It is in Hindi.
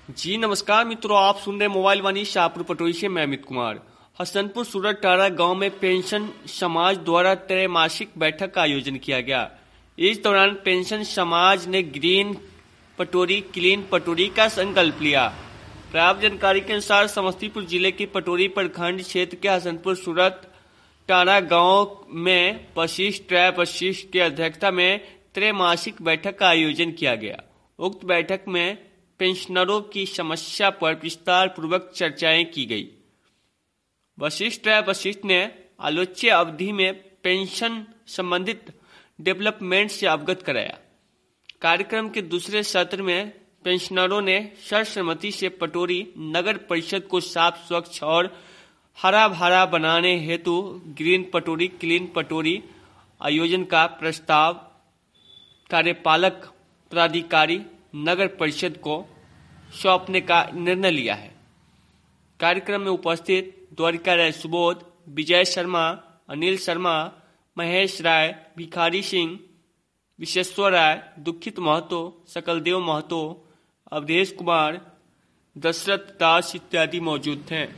जी नमस्कार मित्रों, आप सुन रहे मोबाइल वाणी शाहपुर पटोरी से। मैं अमित कुमार। हसनपुर सूरत टारा गांव में पेंशन समाज द्वारा त्रैमासिक बैठक का आयोजन किया गया। इस दौरान पेंशन समाज ने ग्रीन पटोरी क्लीन पटोरी का संकल्प लिया। प्राप्त जानकारी के अनुसार समस्तीपुर जिले के पटोरी प्रखंड क्षेत्र के हसनपुर सूरत टारा गांव में वशिष्ठ की अध्यक्षता में त्रैमासिक बैठक का आयोजन किया गया। उक्त बैठक में पेंशनरों की समस्या पर विस्तार पूर्वक चर्चाएं की गई। वशिष्ठ ने आलोच्य अवधि में पेंशन संबंधित डेवलपमेंट से अवगत कराया। कार्यक्रम के दूसरे सत्र में पेंशनरों ने सर्वसम्मति से पटोरी नगर परिषद को साफ, स्वच्छ और हरा भरा बनाने हेतु ग्रीन पटोरी क्लीन पटोरी आयोजन का प्रस्ताव कार्यपालक पदाधिकारी नगर परिषद को सौंपने का निर्णय लिया है। कार्यक्रम में उपस्थित द्वारिका राय सुबोध, विजय शर्मा, अनिल शर्मा, महेश राय, भिखारी सिंह, विश्वेश्वर राय, दुखित महतो, सकलदेव महतो, अवधेश कुमार, दशरथ दास इत्यादि मौजूद थे।